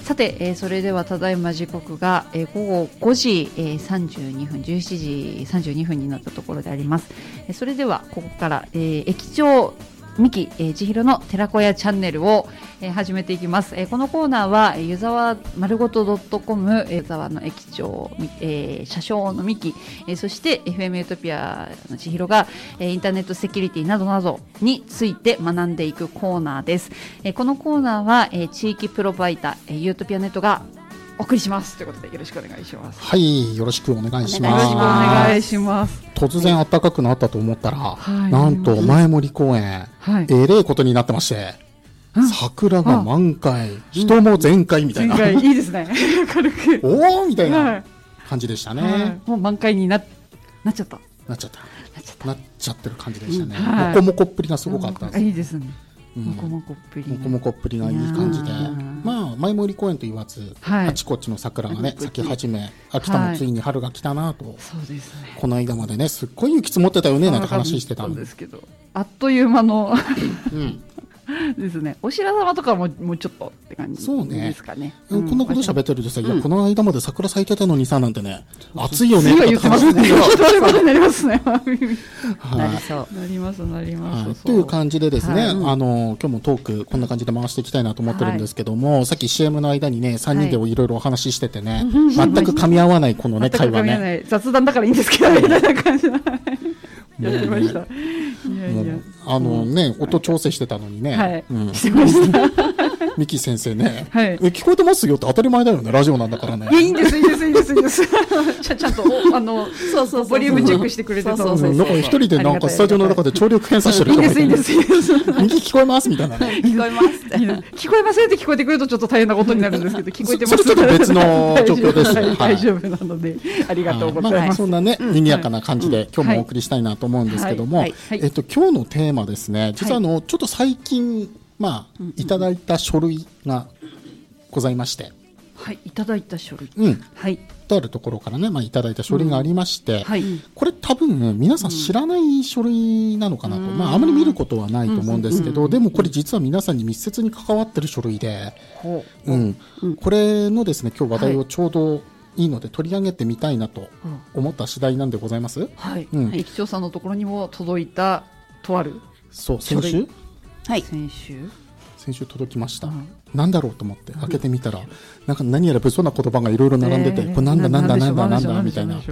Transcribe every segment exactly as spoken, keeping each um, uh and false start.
さて、えー、それではただいま時刻が、えー、午後ごじ、えー、さんじゅうにふんじゅうしちじさんじゅうにふんになったところであります。えー、それではここから、えー、駅長三木、えー、千尋の寺子屋チャンネルを、えー、始めていきます。えー、このコーナーは湯沢丸ごと .com、湯沢の駅長、えー、車掌の三木、えー、そして エフエム ユートピアの千尋が、えー、インターネットセキュリティなどなどについて学んでいくコーナーです。えー、このコーナーは、えー、地域プロバイダー、えー、ユートピアネットがお送りしますということでよろしくお願いします。 はい、よろしくお願いします。 よろしくお願いします。 突然暖かくなったと思ったら、 はい、 なんと前森公園、はい、えれえことになってまして、桜が満開、人も全開みたいな。 全開いいですね。軽く。 おーみたいな感じでしたね。はいはい、 もう満開にな、なっちゃった。 なっちゃった。 なっちゃった。 なっちゃってる感じでしたね。 うんはい、 もこもこっぷりがすごかったです。 いいですね。 うん、 もこもこっぷり、 ね、もこもこっぷりがいい感じで、まあ前森公園と言わず、はい、あちこちの桜がね咲き始め、秋田もついに春が来たなと、はい、 そうですね、 この間までねすっごい雪積もってたよねなんて話してたんですけど、あっという間の、 うん、 ですね。お白玉とかももうちょっとって感じですかね。 そうね、うん、こんなこと喋ってるとさ、うん、いやこの間まで桜咲いてたのにさなんてね、 うん、 暑いよねって言ってますね。なりますね。 なりそう。 なりますなります。 はい、という感じでですね、はい、あの今日もトークこんな感じで回していきたいなと思ってるんですけども、はい、さっき シーエム の間にねさんにんでいろいろお話ししててね、はい、全く噛み合わないこのね会話ね。 雑談だからいいんですけどみたいな感じ。やってました。いやいやあのね、うん、音調整してたのにね、 はいうん、 してました。 ミキ先生ね、 はい、 え聞こえてますよって当たり前だよね、ラジオなんだからね。 いやいいんですいいですいいですいいです。ちゃちゃんとあのそうそうボリュームチェックしてくれてたので、 なんか一人でなんかスタジオの中で聴力検査してる人がいて、いいんですいいですいいです。右聞こえますみたいなね。 聞こえますって。 聞こえませんって聞こえてくるとちょっと大変なことになるんですけど、聞こえてます。 それちょっと別の状況です。 はい、大丈夫なのでありがとうございます。 まあ、そんなね賑やかな感じで今日もお送りしたいなと思うんですけども、えっと今日のテーマですね、実はあのちょっと最近まあいただいた書類がございまして、 はい、いただいた書類、 うん、 はい、 とあるところからね、まあ、いただいた書類がありまして、 うんはい、 これ多分皆さん知らない書類なのかなと、うん、まああまり見ることはないと思うんですけど、うん、でもこれ実は皆さんに密接に関わってる書類で、うんうん、これのですね今日話題をちょうどいいので取り上げてみたいなと思った次第なんでございます。 はい、うん、駅長さんのところにも届いたとあるそう先週はい先週先週届きました、うん、なんだろうと思って開けてみたら、うん、なんか何やら物騒な言葉がいろいろ並んでて、えー、これなんだなんだなんだなんだみたいな、はい、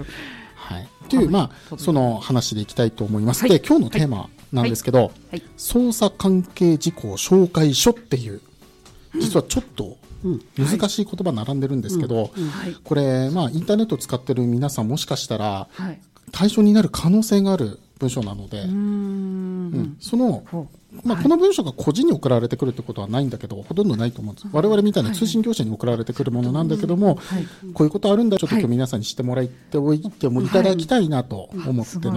というまあその話でいきたいと思います。はい、で今日のテーマなんですけど、はいはい、捜査関係事項紹介書っていう実はちょっと難しい言葉並んでるんですけど、これまあインターネットを使ってる皆さんもしかしたら対象になる可能性がある文章なので、うん、そのまあ、この文章が個人に送られてくるってことはないんだけど、ほとんどないと思うんです。我々みたいな通信業者に送られてくるものなんだけども、こういうことあるんだ、ちょっと今日皆さんに知ってもらっておいてもいただきたいなと思っての、はい、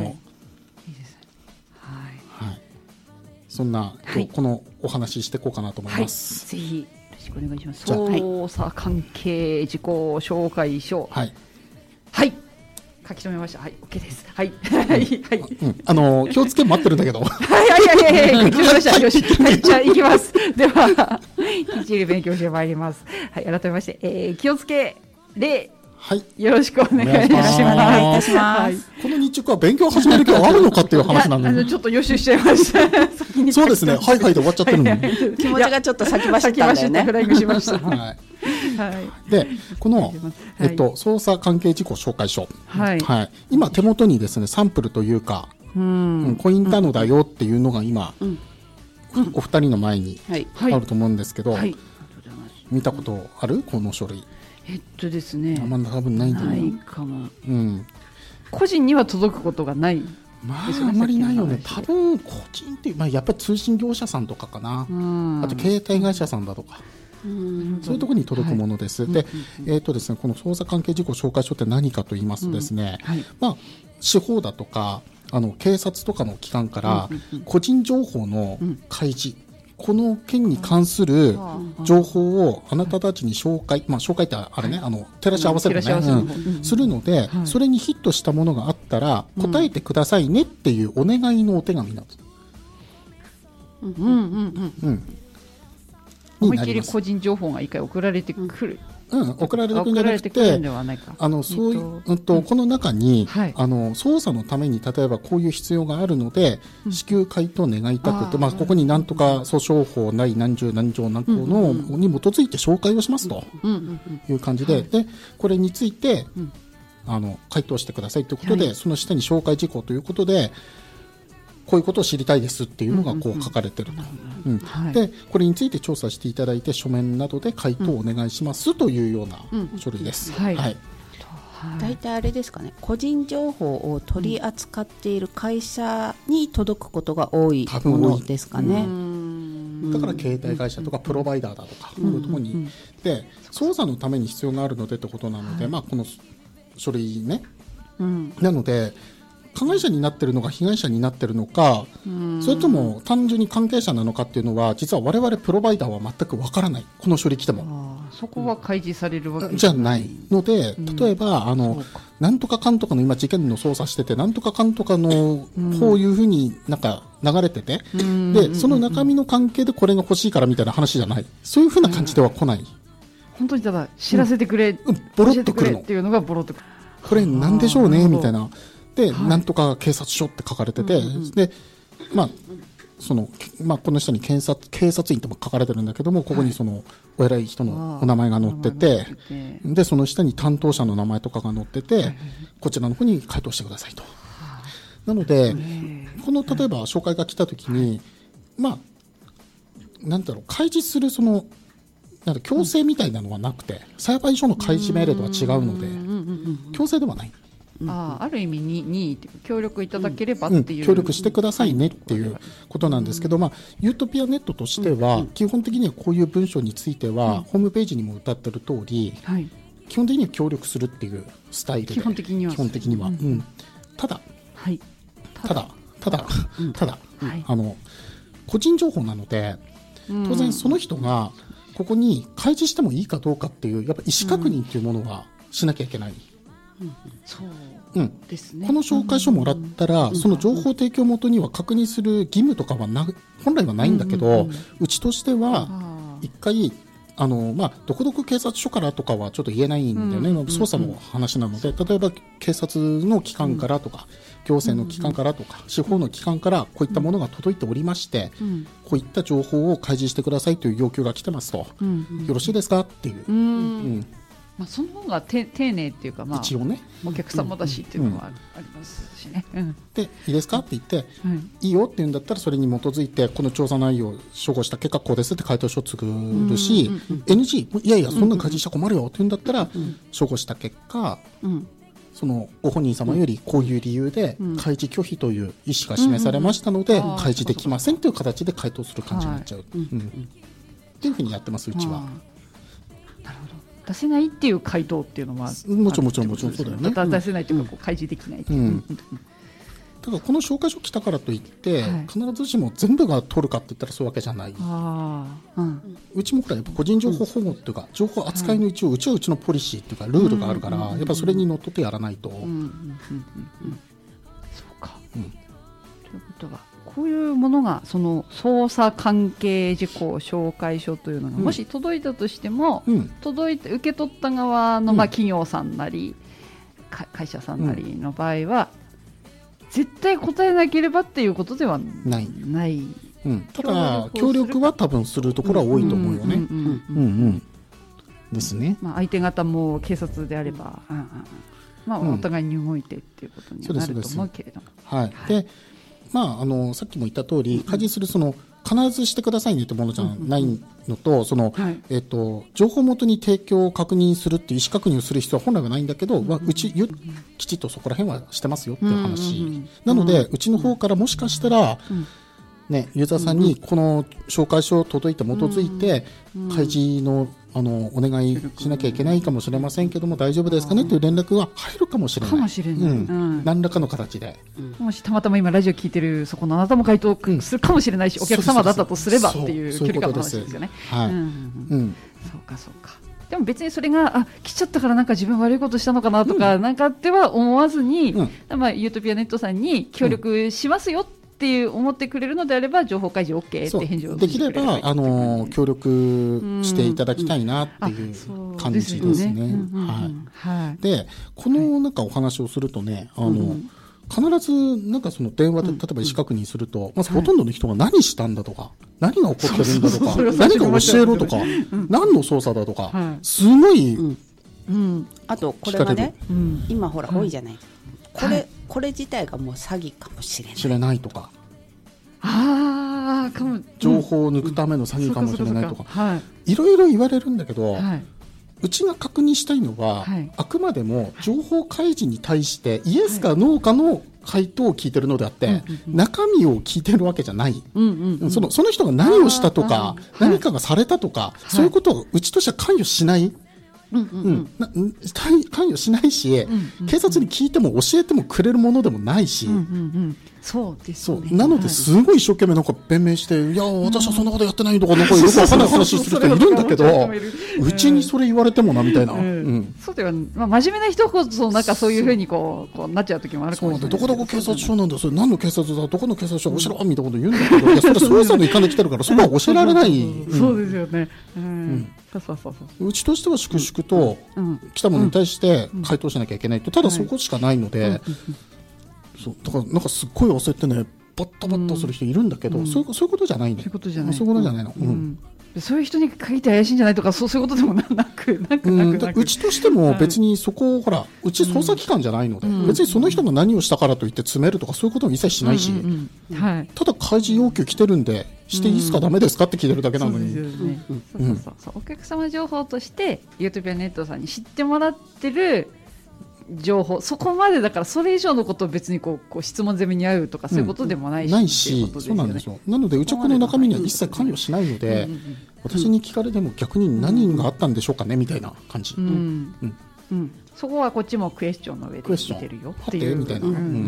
そんな今日このお話ししていこうかなと思います。 はい、ぜひよろしくお願いします。捜査関係事項紹介書。はい。はい。書き留めました。はい、OK です。はい。はい。はい。 うん、あのー、気をつけ待ってるんだけど。 はいはいはいはい。書き留めました。よし。はい、じゃあ行きます。では、きっちり勉強してまいります。はい、改めまして、えー、気をつけ礼。はい。よろしくお願いします。お願いいたします。 この日中は勉強始める気はあるのかっていう話なんで。 あの、ちょっと予習しちゃいました。先にそうですね。はいはいで終わっちゃってるのに。 気持ちがちょっと先走ったんだよね。 フライングしました。 はい。はい、でこの、えっと、捜査関係事項紹介書、はいはい、今手元にですねサンプルというか、うん、こういったのだよっていうのが今、うん、お二人の前にあると思うんですけど、はいはい、見たことあるこの書類。 えっとですね、 あんま多分ないんだよね。 ないかも、うん、個人には届くことがない、 まあ、あんまりないよね。多分個人っていう、まあ、やっぱり通信業者さんとかかな、うん、あと携帯会社さんだとか、うん、そういうところに届くものです。はい、で、えーとですね、この捜査関係事項紹介書って何かと言いますとですね、うんはい、まあ、司法だとかあの警察とかの機関から個人情報の開示、うん、この件に関する情報をあなたたちに紹介、まあ、紹介ってあれね、あの照らし合わせるね、うん、するので、はい、それにヒットしたものがあったら答えてくださいねっていうお願いのお手紙なんです。うんうんうんうん思いっきり個人情報が一回送られてくる、 うん、送られてくるんじゃなくて、あのそういう、うんと、この中に、はい、あの捜査のために例えばこういう必要があるので、うん、至急回答願いたくて、あ、まあ、ここになんとか訴訟法第何十何条何項の、うんうん、に基づいて紹介をしますという感じで、でこれについて、うん、あの回答してくださいということで、はい、その下に紹介事項ということでこういうことを知りたいですっていうのがこう書かれてると、うん、はい、でこれについて調査していただいて書面などで回答をお願いしますというような書類です。はい、はい、 大体あれですかね、個人情報を取り扱っている会社に届くことが多いものですかね。 だから携帯会社とかプロバイダーだとか、うん、こういうところに、うん、で捜査のために必要があるのでってことなので、はい、まあ、この書類ね、うん、なので加害者になっているのか被害者になっているのか、それとも単純に関係者なのかっていうのは実は我々プロバイダーは全くわからない。この書類来てもあそこは開示されるわけじゃないので、例えば、うん、あのなんとかかんとかの今事件の捜査しててなんとかかんとかのこういうふうになんか流れてて、うん、でその中身の関係でこれが欲しいからみたいな話じゃない、そういうふうな感じでは来ない、うん、 本当にただ知らせてくれ、 うん、ボロッとくるのっていうのがボロッとくる、 これなんでしょうねみたいなで、はい、なんとか警察署って書かれてて、うんうん、で、まあ、その、まあ、この下に検察、警察員とも書かれてるんだけども、ここにその、お偉い人のお名前が載ってて、で、その下に担当者の名前とかが載ってて、こちらの方に回答してくださいと。なので、この、例えば、紹介が来たときに、まあ、なんだろう、開示するその、なんか強制みたいなのはなくて、裁判所の開示命令とは違うので、強制ではない。 あ, ある意味に任意協力いただければっていう、うん、 協力してくださいねっていうことなんですけど、うん、まあ、ユートピアネットとしては、うん、基本的にはこういう文章については、うん、ホームページにも歌ってる通り、はい、基本的には協力するっていうスタイルで基本的には、 基本的には、うんうん、ただ、はい、ただただただ、はい、あの個人情報なので当然その人がここに開示してもいいかどうかっていうやっぱ意思確認っていうものはしなきゃいけない、うんそうですね、この紹介書もらったら、うん、その情報提供元には確認する義務とかはな本来はないんだけど、うんうんうん、うちとしては一回あの、まあ、どこどこ警察署からとかはちょっと言えないんだよね、うんうんうん、捜査の話なので例えば警察の機関からとか、うん、行政の機関からとか、うん、司法の機関からこういったものが届いておりまして、うん、こういった情報を開示してくださいという要求が来てますと、うんうん、よろしいですかっていう、うんうんまあ、その方が丁寧っていうか、まあ、 一応ねお客様だしっていうのもありますしね、うんうん、 でいいですかって言って、うん、いいよって言うんだったらそれに基づいてこの調査内容を照合した結果こうですって回答書を作るし、うんうんうん、エヌジー いやいやそんな開示したら困るよって言うんだったら、うんうん、照合した結果、うん、そのご本人様よりこういう理由で開示拒否という意思が示されましたので、うんうんうん、開示できませんという形で回答する感じになっちゃう、はいうんうん、っていうふうにやってますうちは。 なるほど、出せないっていう回答っていうのはもちろんもちろんもちろんそうだよね。 出せないというかこう開示できないっていう、うんうん、 ただこの紹介書来たからといって、はい、必ずしも全部が取るかって言ったらそういうわけじゃない。あ、うん、うちもほらやっぱ個人情報保護っていうか、うん、情報扱いの一応、はい、うちはうちのポリシーっていうかルールがあるから、うんうんうん、やっぱそれにのっとってやらないと、うんうんうんうん、 そうか、うん、ということはこういうものがその捜査関係事項紹介書というのがもし届いたとしても、うん、届いて受け取った側のまあ企業さんなり、うん、会社さんなりの場合は、うん、絶対答えなければっていうことではない。ない、 うん、ただ協力は多分するところは多いと思うよね。ですね。 まあ、相手方も警察であれば、うんうんうんまあ、お互いに動いてっていうことになると思うけれども。 はい。でまあ、あのさっきも言った通り開示するその必ずしてくださいねというものじゃないのと、そのえっと情報元に提供を確認するっていう意思確認をする必要は本来はないんだけど、うちきちっとそこら辺はしてますよっていう話なので、うちの方からもしかしたらねユーザーさんにこの紹介書を届いて基づいて開示のあのお願いしなきゃいけないかもしれませんけども大丈夫ですかねという連絡が入るかもしれない。 かもしれない。うんうん、 何らかの形で、 うん、もしたまたま今ラジオ聞いてるそこのあなたも回答するかもしれないし、うん、お客様だったとすればっていう距離感の話ですよね。はい。うんうん、そうかそうか。でも別にそれがあ来ちゃったからなんか自分悪いことしたのかなとか、うん、なんかっては思わずに、うんまあ、ユートピアネットさんに協力しますよっっていう思ってくれるのであれば情報開示 OK って返事をできればあの協力していただきたいなっていう感じですね。はい。でこのなんかお話をするとね、あの、うん必ずなんかその電話で例えば意思確認すると、まずほとんどの人が何したんだとか、何が起こってるんだとか、何か教えろとか、何の操作だとか、すごい、 あとこれはね、今ほら多いじゃないですか。これこれ自体がもう詐欺かもしれない。 知れないとか、 ああ、かも情報を抜くための詐欺かもしれないとか、いろいろ言われるんだけど。うちが確認したいのは、はい、あくまでも情報開示に対してイエスかノーかの回答を聞いてるのであって、はい、中身を聞いてるわけじゃない、うんうんうん、その、その人が何をしたとか何かがされたとか、はい、そういうことをうちとしては関与しない、うんうんうん、な関与しないし、うんうんうん、警察に聞いても教えてもくれるものでもないし、うんうんうん、 そうですね。 なのですごい一生懸命なんか弁明して、いや私はそんなことやってないとかなんかよくわかんない話する人いるんだけど、うちにそれ言われてもなみたいな。うんうん、 そうでは、まあ、真面目な人こそなんかそういうふうにこうこうなっちゃう時もあるかもしれない。 どこどこ警察署なんだ、それ何の警察だ、どこの警察署教えろみたいなこと言うんだけど、いやそれ捜査の一環で来てるからそこは教えられない。 そうですよね。うんうんそうそうそうそう、 うちとしては粛々と来たものに対して回答しなきゃいけないと、ただそこしかないので、そうだからなんかすっごい焦ってねバッタバッタする人いるんだけど、うん、そういう、そういうことじゃないね。そういうことじゃない。そういうことじゃないの。うんうんそういう人に限って怪しいんじゃないとか、そうそういうことでもなくなくなくなく、 うちとしても別にそこをほらうち捜査機関じゃないので、うん、別にその人が何をしたからといって詰めるとかそういうことも一切しないし、うんうんうんはい、ただ開示要求来てるんでしていいですか、うん、ダメですかって聞いてるだけなのに、 お客様情報としてユートピアネットさんに知ってもらってる情報、そこまでだからそれ以上のことを別にこうこう質問攻めに遭うとかそういうことでもないし、うん、 ないし、そうなんですよ。なのでうちはこの中身には一切関与しないので、うんうんうん、私に聞かれても逆に何があったんでしょうかねみたいな感じ、うんうんうん、そこはこっちもクエスチョンの上で聞いてるよっていうみたいな、うんうんうん、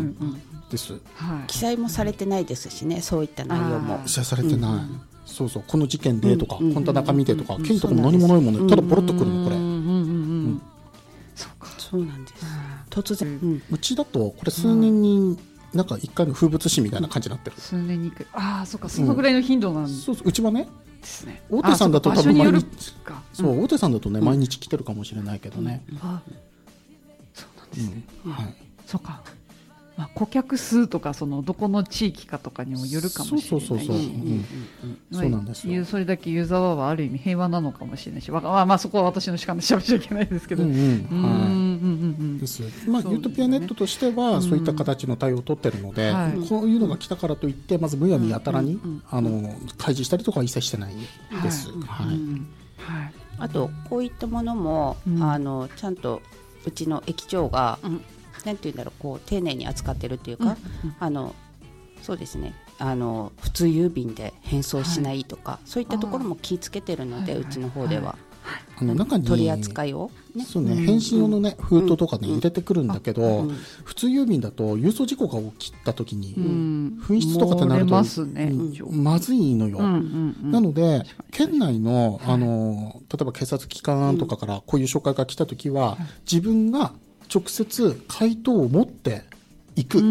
です、 はい、記載もされてないですしね、そういった内容も記載されてない、うん、そうそうこの事件でとか、うん、こんな中身でとか、うん、経緯とかも何もないもんね、ただポロッとくるのこれ、うんうんうんうんそうかそうなんです、突然、 うん、うちだとこれ数年になんか一回の風物詩みたいな感じになってる、 数年に一回、ああそうかそのぐらいの頻度なんで、 うん、そうそううちはねですね、大手さんだと多分毎日、そう、大手さんだとね、うん、毎日来てるかもしれないけどね、うん、あそうなんですね、うん、はい、そうか、まあ、顧客数とかそのどこの地域かとかにもよるかもしれないし、そうそうそうそう、うん、そうなんですよ。それだけユーザーはある意味平和なのかもしれないし、まあまあそこは私の主観でしゃべっちゃいけないですけど、うんうん、はい、です。まあユートピアネットとしてはそういった形の対応を取ってるので、うん、こういうのが来たからといってまずむやみやたらに、うん、あの開示したりとかは一切してないです。はい。はいはい、あとこういったものも、うん、あのちゃんとうちの駅長が、うんなんていうんだろう、こう丁寧に扱ってるっていうか、うんうん、あのそうですね、あの普通郵便で返送しないとか、はい、そういったところも気をつけてるので、うちの方では、はい、あの中に取り扱いを、ね、 そうね、返信用の、ね、封筒とか、ね、入れてくるんだけど、うん、普通郵便だと郵送事故が起きた時に、うん、紛失とかってなると ま,、ねうん、まずいのよ、うんうんうん、なので県内 の, あの例えば警察機関とかからこういう紹介が来た時は、うん、自分が直接回答を持っていく、うん、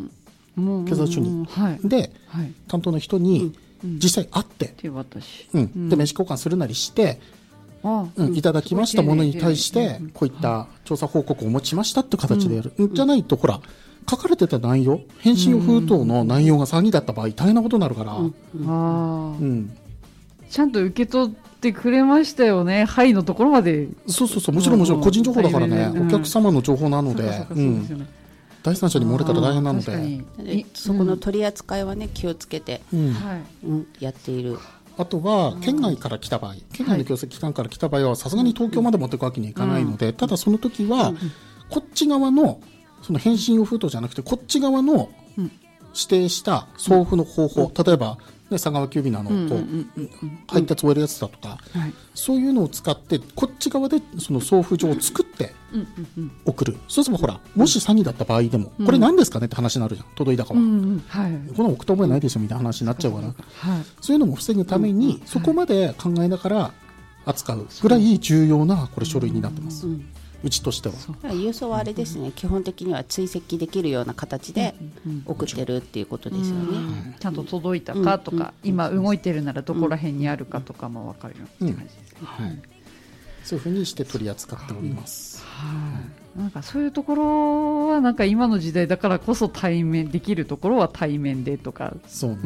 警察署に、はい、で、はい、担当の人に実際会って、うんうん、で名刺交換するなりして、うんうん、いただきましたものに対してこういった調査報告を持ちましたっていう形でやる、うん、じゃないとほら書かれてた内容、返信用封筒の内容が詐欺だった場合大変なことになるから、うんうんうん、 ちゃんと受け取ってくれましたよね、はいのところまで。 そうそうそう、もちろんもちろん個人情報だからね、うん、お客様の情報なので、第三者に漏れたら大変なので、 そこの取り扱いはね気をつけて、うんうん、やっている。 あとは県外から来た場合、県外の行政機関から来た場合はさすがに東京まで持っていくわけにはいかないので、うん、ただその時は、うん、こっち側のその返信用封筒じゃなくてこっち側の指定した送付の方法、うん、例えば佐川急便のあのこう配達を終えるやつだとか、はい、そういうのを使ってこっち側でその送付状を作って送る、そうすればほらもし詐欺だった場合でも、うん、これ何ですかねって話になるじゃん、届いたかは、うんうんはい、この送った覚えないでしょみたいな話になっちゃうから、はい、そういうのも防ぐために、うん、そこまで考えながら扱うぐらい重要なこれ書類になってます、うんうん、 うちとしては。 郵送はあれですね、うん、基本的には追跡できるような形で送ってるっていうことですよね、うん、 ちゃんと届いたかとか、うん、今動いてるならどこら辺にあるかとかも分かるよって感じですね、 うんはい、そういうふうにして取り扱っております、 うん、なんかそういうところはなんか今の時代だからこそ対面できるところは対面でとか、 そうね、 うん、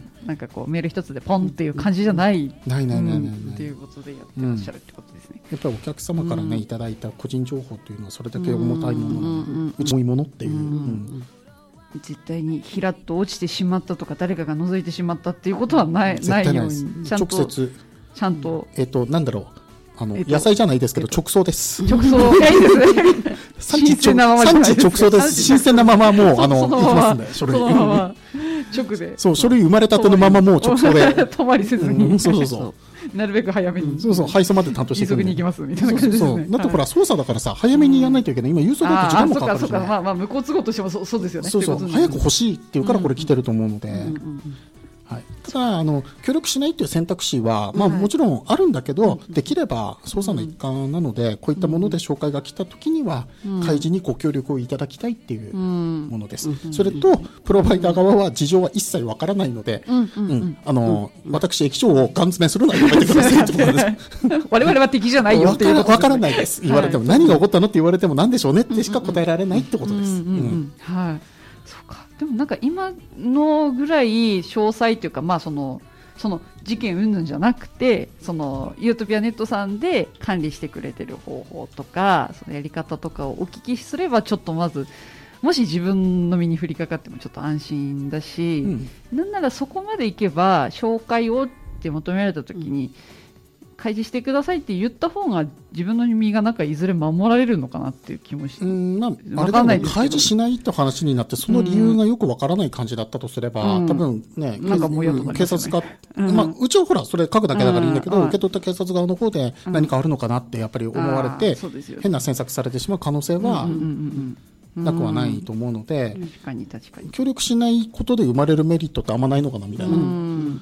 なんかこうメール一つでポンっていう感じじゃない、 ないないないないないっていうことでやってらっしゃるってことですね、 やっぱりお客様からね、うん、いただいた個人情報というのはそれだけ重たいものなので、うん、うち重いものっていう、うんうん絶対にひらっと落ちてしまったとか誰かが覗いてしまったっていうことはない、ないようにちゃんと直接ちゃんと、 えっとなんだろうあの、えっと、野菜じゃないですけど、えっと、直送です。 直送いいですね。 産地直送です。新鮮なままもうあの行きますんで、書類。 そのまま直で。 そう書類生まれたてのままもう直送で。 止まりせずに。 うん、そうそうそう。 なるべく早めに、 うん、そうそう配送まで担当してくる急に行きますみたいな感じですね。 そうそうそうだってほら操作だからさ早めにやらないといけない、今郵送だと時間もかかるし、ね、 ああそうかそうかまあまあ向こう都合としてもそ う, そうですよね。 そうそう早く欲しいっていうからこれ来てると思うので、はい、ただあの協力しないという選択肢は、まあ、もちろんあるんだけど、うん、できれば操作の一環なので、うん、こういったもので紹介が来たときには、うん、開示にご協力をいただきたいっていうものです、うん、それとプロバイダー側は事情は一切わからないので、うんうん、あのうん、私駅長をガン詰めするのはやめてくださいってことです我々は敵じゃないよっていうことですね。 わからないです言われても、はい、何が起こったのって言われても何でしょうねってしか答えられないってことです。 はいそうかでもなんか今のぐらい詳細というか、まあ、そのその事件云々じゃなくてそのユートピアネットさんで管理してくれてる方法とかそのやり方とかをお聞きすればちょっとまずもし自分の身に降りかかってもちょっと安心だし、うん、なんならそこまでいけば紹介をって求められた時に、うん開示してくださいって言った方が自分の身がなんかいずれ守られるのかなっていう気もして、うんまあ、 あれでも開示しないと話になってその理由がよくわからない感じだったとすれば、うん、多分ね、なんかもうやっとなりますよね、警察が、うんまあ、うちはほらそれ書くだけだからいいんだけど、うん、受け取った警察側の方で何かあるのかなってやっぱり思われて、うん、変な詮索されてしまう可能性は、うんうんうんうんなくはないと思うので、 うん、確かに確かに協力しないことで生まれるメリットってあんまないのかなみたいな、うん、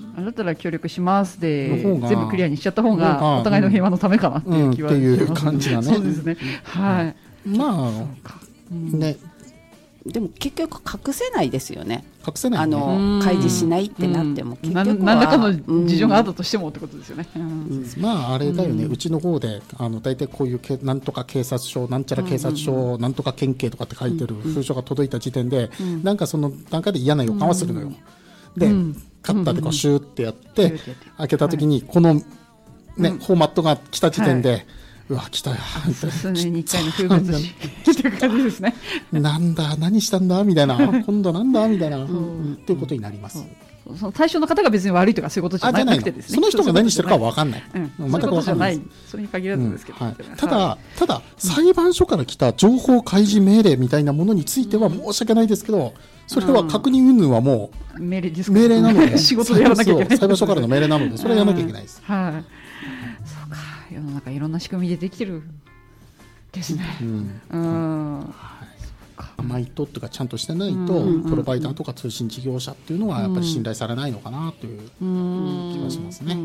だったら協力しますで全部クリアにしちゃった方がお互いの平和のためかなっていう気はします、 うん、っていう感じだねそうですね、はい、 まあ、うん、ねでも結局隠せないですよね。 隠せない、ね、 あの開示しないってなっても結局は何らかの事情があったとしてもってことですよね、うんうん、まああれだよね、うん、うちの方であの大体こういうけなんとか警察署なんちゃら警察署、うんうん、なんとか県警とかって書いてる封書が届いた時点で、うん、なんかその段階で嫌な予感はするのよ、うん、で、うん、カッターでこうシューってやって、うん、開けた時にこの、ねうん、フォーマットが来た時点で、はいうわ来たよ数年にいっかいの風物詩っていう感じですねなんだ何したんだみたいな今度なんだみたいなっていうことになります。 その対象の方が別に悪いとかそういうことじゃなくてですね、 その人が何してるかは分かんない、 うん、全く分かんない、それに限らずですけど、 うんはい、ただただ裁判所から来た情報開示命令みたいなものについては申し訳ないですけど、それは確認云々はもう命令です命令なので仕事でやらなきゃいけない裁判所からの命令なのでそれはやらなきゃいけないです。 はい、そうか世の中いろんな仕組みでできてるですね。うんうんはい甘いとっていうかちゃんとしてないと、うん、プロバイダーとか通信事業者っていうのはやっぱり信頼されないのかなという気がしますね。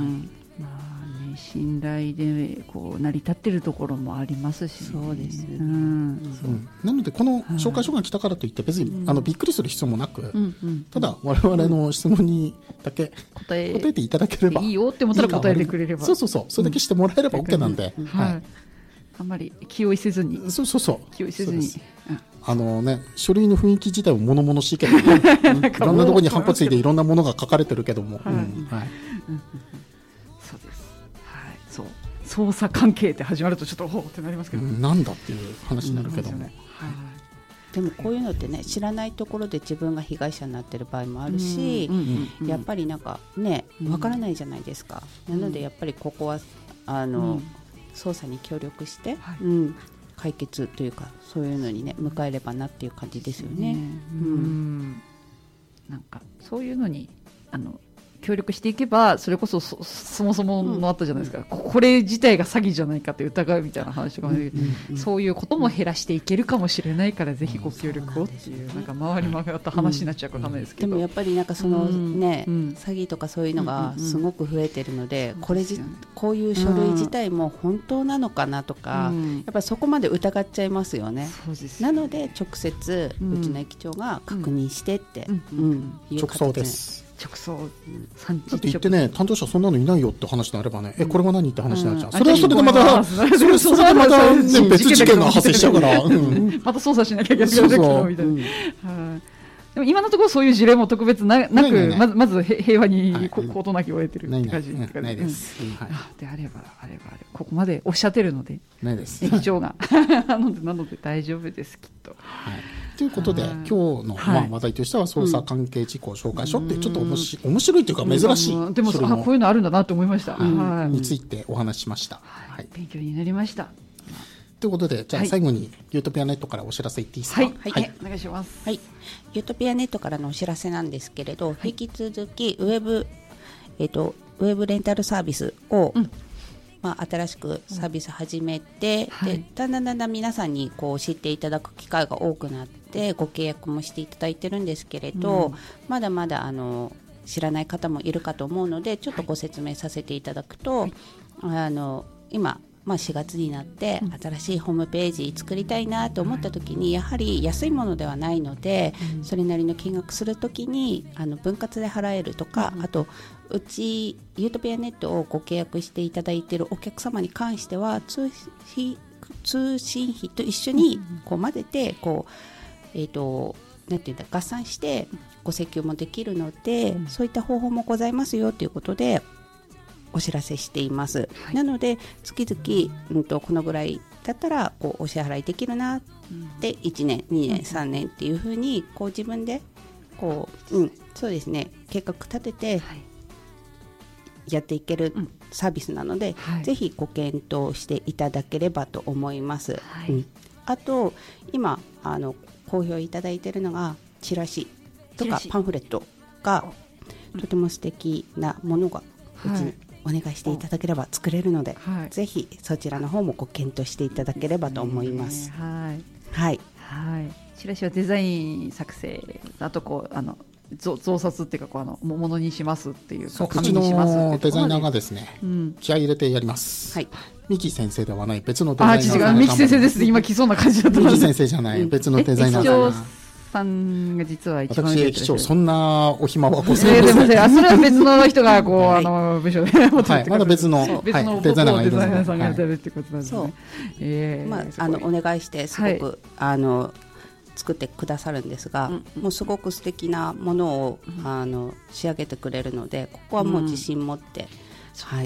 信頼でこう成り立っているところもありますし、ね、 そうです、 うんうん、なのでこの紹介書が来たからといって別に、うん、あのびっくりする必要もなく、うんうん、ただ我々の質問にだけ答え、答えていただければいいよって思ったら答えてくれればそうそうそうそれだけしてもらえれば OK なんで、うんはい、 あんまり気負いせずにそうそうそう気負いせずにあのね、書類の雰囲気自体も物々しいけど、ね、いろんなところにハンコついていろんなものが書かれてるけども、はいうんはい、 そうです、はい、そう捜査関係って始まるとちょっとほうってなりますけど、うん、 なんだっていう話になるけども、うんねはいでもこういうのってね知らないところで自分が被害者になってる場合もあるし、うんうんうん、やっぱりなんかねわからないじゃないですか、うん、なのでやっぱりここはあの、うん、捜査に協力して、はいうん解決というかそういうのにね迎えればなっていう感じですよね。うん、 うんなんかそういうのにあの協力していけばそれこそ そ, そもそものあったじゃないですか、うん、これ自体が詐欺じゃないかって疑うみたいな話とか、うんうんうん、そういうことも減らしていけるかもしれないからぜひご協力をっていう、なんか回り回った話になっちゃうかわかんないですけど、 でもやっぱりなんかそのね、うんうん、詐欺とかそういうのがすごく増えてるので、うんうん、これじこういう書類自体も本当なのかなとか、うん、やっぱりそこまで疑っちゃいますよね。そうですよね。なので直接うちの駅長が確認してって、うんうんうん、いう形で直送です直送、うん、 だって言ってね、担当者そんなのいないよって話になればね、うん、えこれは何って話になっちゃう、うん、それはそれでまたそれそれでまた、ね、別事件が発生しちゃうから、うん、 また捜査しなきゃいけないけどみたいな、うんはい、でも今のところそういう事例も特別 な, なくないないないまずまず平和にこ、はい、ことなきを得てるって感じないないないです、うんはい、 であればあればあれここまでおっしゃってるのでないです駅長がなのでなので大丈夫ですきっと、 はいということで今日の、まあ、話題としては捜査関係事項紹介書ってちょっとおもし、うん、面白いというか珍しい、 うん、でもあこういうのあるんだなと思いました、 うんはい、 についてお話ししました、 はい、勉強になりました。 ということでじゃあ最後にユートピアネットからお知らせ言っていいですか。 はい、はいはい、お願いします。 はい、ユートピアネットからのお知らせなんですけれど、はい、引き続きウェブ、えーと、ウェブレンタルサービスを、うんまあ、新しくサービス始めて、うんはい、でだんだんだんだん皆さんにこう知っていただく機会が多くなってご契約もしていただいてるんですけれど、うん、まだまだあの知らない方もいるかと思うのでちょっとご説明させていただくと、はい、あの今まあ、しがつになって新しいホームページ作りたいなと思った時にやはり安いものではないのでそれなりの金額する時にあの分割で払えるとか、あとうちユートピアネットをご契約していただいているお客様に関しては通費、通信費と一緒にこう混ぜてこう、えーとなんていうんだ合算してご請求もできるのでそういった方法もございますよということでお知らせしています、はい、なので月々、うん、とこのぐらいだったらこうお支払いできるなって、うん、いちねんにねんさんねんっていう風にこう自分でこう、うん、そうですね計画立ててやっていけるサービスなので、はい、ぜひご検討していただければと思います、はいうん、あと今あの好評いただいているのがチラシとかパンフレットがとても素敵なものがうちに、はいお願いしていただければ作れるので、はい、ぜひそちらの方もご検討していただければと思います。 はい、 はいはい、チラシはデザイン作成あとこうあの増刷っていうかこうあのものにしますっていうか紙にしますっていううちのデザイナーがですね、うん、気合い入れてやります。はい、ミキ先生ではない別のデザイナーがあ違うミキ先生です今来そうな感じだったミキ先生じゃない、うん、別のデザイナーがさんが実は一番私駅長そんなお暇はございません。あそれは別の人がこう、はい、あの部署ではいまだ別の、 別のデザイナーがいるのでさんがやってるってことなんですね。 そう、えー、まああのお願いしてすごく、はい、あの作ってくださるんですが、うん、もうすごく素敵なものを、うん、あの仕上げてくれるのでここはもう自信持って、うん、はい。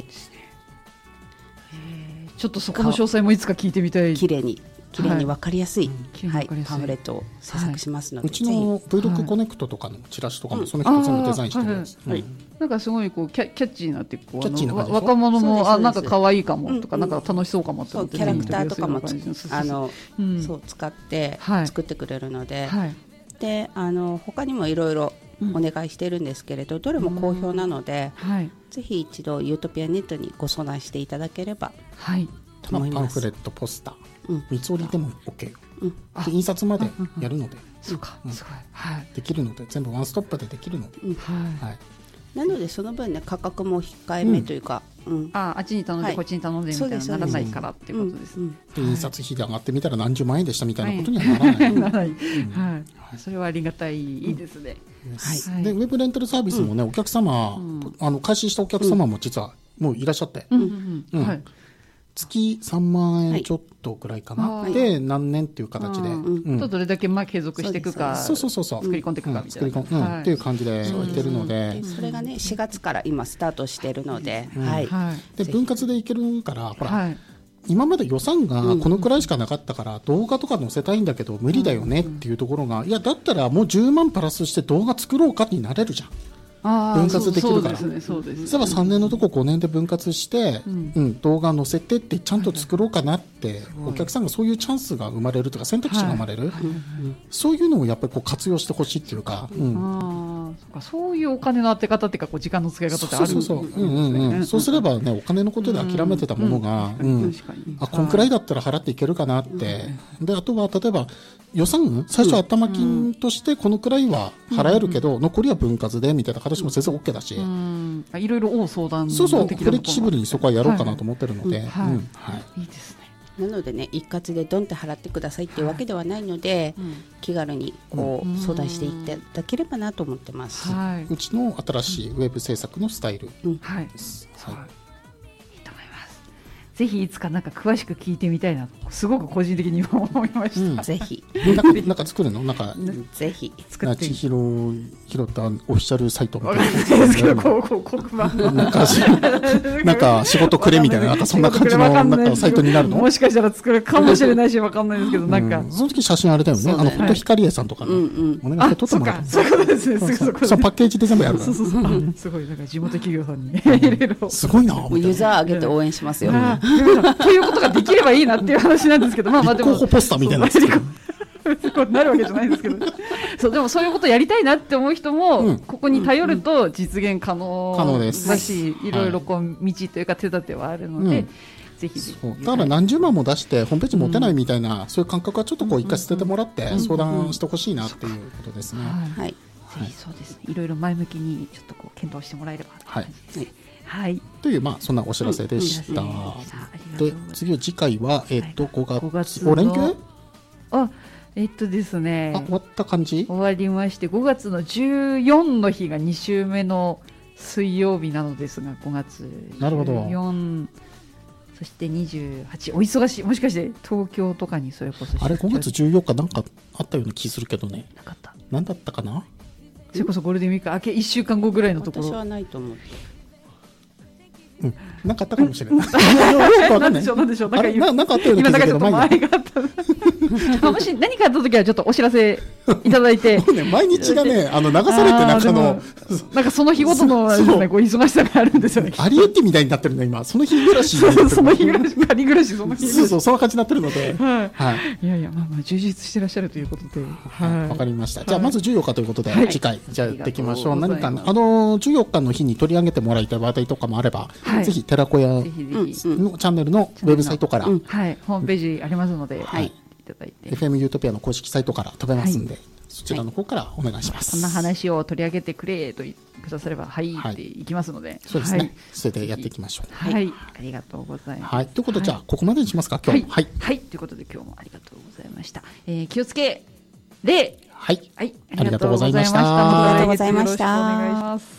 えー、ちょっとそこの詳細もいつか聞いてみたい。 綺麗に。綺麗に分かりやすい、はいはい、パンフレットを制作しますので、 はい、うちの ブイロックコネクトとかのチラシとかもその人全部デザインしてます、 うんはいはい、なんかすごいこうキャ、キャッチーなってこうキャッチーな感じ若者もあなんか可愛いかもとか、うん、なんか楽しそうかもってそうキャラクターとかもあの、うん、そう使って作ってくれるので、はい、であの他にもいろいろお願いしているんですけれど、うん、どれも好評なので、はい、ぜひ一度ユートピアネットにご相談していただければ、はいと思います。 まあ、パンフレットポスター三つ折りでも OK、うん、で印刷までやるので、うん、 そうか、うん、すごい、はい、 できるので全部ワンストップでできるので、うんはいはい、 なのでその分ね価格も控えめというか、うんうん、 あ, あっちに頼んで、はい、こっちに頼んでみたいなならないからっていうことですね、うんうん、で印刷費で上がってみたら何十万円でしたみたいなことにはならない、はいはいはいはい、それはありがたい、いいですね、 うんはい、でウェブレンタルサービスもね、うん、お客様、うん、あの開始したお客様も実はもういらっしゃって、うんうんうんはい月さんまんえんちょっとぐらいかな、はい、で何年っていう形で、うんうん、どれだけまあ継続していくかそうそうそうそう作り込んでいくかみたいな、 うんうんはい、っていう感じで言ってるので、 それがねしがつから今スタートしているので、うんはいはい、で分割でいけるからほら、はい、今まで予算がこのくらいしかなかったから、うん、動画とか載せたいんだけど無理だよねっていうところが、いやだったらもうじゅうまんプラスして動画作ろうかになれるじゃん。分割できるから、そうですね、そうですね。例えばさんねんのとこごねんで分割して、うんうん、動画載せてってちゃんと作ろうかなって、はいはい、お客さんがそういうチャンスが生まれるとか選択肢が生まれる、はいはい、そういうのをやっぱりこう活用してほしいっていうか、うん、 そうか、そういうお金の当て方っていうか、こう時間の使い方ってあるんですね。 そうそうそう、うんうんうん、そうすればね、お金のことで諦めてたものが、うんうんうん、あ、こんくらいだったら払っていけるかなって、うん、であとは例えば予算最初頭金としてこのくらいは払えるけど、うん、残りは分割でみたいな形も全然 OK だし、うん、 いろいろ大相談的な、 そうそう、フレキシブルにそこはやろうかなと思ってるので、 はい、うん、はい、いいですね。 なのでね、一括でドンって払ってくださいっていうわけではないので、はい、うん、気軽にこう、うん、相談していただければなと思ってます、 はい、うちの新しいウェブ制作のスタイルです、うん、 はい、はい、いいと思います。ぜひいつかなんか詳しく聞いてみたいな、すごく個人的に今思いました、うん、 ぜひなんか、なんか作るのなんかぜひ作って千尋ひろたオフィシャルサイトみたいなですけど、こうこう黒板なんかなんか仕事くれみたいな、なんかそんな感じのなんかサイトになるの。 もしかしたら作るかもしれないし、わかんないですけど、なんか、 うん、その時写真あれだよね、あのフォトヒカリエさんとかの、はい、お願いして撮ってもらって、 そういうことですね、 そうそうそう、パッケージで全部やるから、 そうそうそう、すごいなんか地元企業さんにいろいろすごいな、 ユーザー上げて応援しますよ、 ね、ということができればいいなっていう話なんですけど、まあまあでも立候補ポスターみたいななるわけじゃないですけど、そう、でもそういうことやりたいなって思う人も、うん、ここに頼ると実現可能だし、いろいろこう道というか手立てはあるので、うん、ぜひぜひ。 だから何十万も出してホームページ持てないみたいな、うん、そういう感覚はちょっとこう一回捨ててもらって相談してほしいなっていうことですね。 はい、ぜひそうですね、いろいろ前向きにちょっとこう検討してもらえればという感じですね。はいはい、 という、まあ、そんなお知らせでした。うんうん、で次は次回は、えー、っとごがつ、ごがつお連休、 あ、えっとですね、 あ、終わった感じ、 終わりまして、ごがつのじゅうよっかの日がに週目の水曜日なのですが、ごがつじゅうよっか、なるほど、そしてにじゅうはち、お忙しい、もしかして東京とかにそれこそあれごがつじゅうよっかなんかあったような気するけどね。 なかった、 なんだったかな、 それこそゴールデンウィーク明けいっしゅうかんごぐらいのところ。 私はないと思って、 うん、なんかあったかもしれない。 なんでしょう、なんでしょう、なんか今なんかあったような気がするけど、 前があったもし何かあったときはちょっとお知らせいただいて、 ね、毎日がね、あの流されて中のなんかその日ごとのですね、こう忙しさがあるんですよね。 アリエッティみたいになってるね、今。その日暮らしになってる。 その日暮らし、仮暮らし、その日暮らし。 そうそう、そんな感じになってるので。 はい。はい、いやいや、まあまあ充実してらっしゃるということで。 はい。わかりました。じゃあまずじゅうよっかということで、はい、次回じゃあやっていきましょう。何かあのじゅうよっかの日に取り上げてもらいたい話題とかもあれば、はい、ぜひ寺子屋のチャンネルのウェブサイトから、 はい、ホームページありますので、はい、いただいて。 エフエム ユートピアの公式サイトから飛べますんで。はい、そちらの方からお願いします。 こんな話を取り上げてくれと言ってくだされば、はい、はい、っていきますので、 そうですね、はい、それでやっていきましょう。 はい、はい、ありがとうございます。 はい、ということで、じゃあここまでにしますか、今日。 はい、はいはい、ということで今日もありがとうございました。えー、気をつけ礼。 はい、 はい、 ありがとうございました。 ありがとうございました。 よろしくお願いします。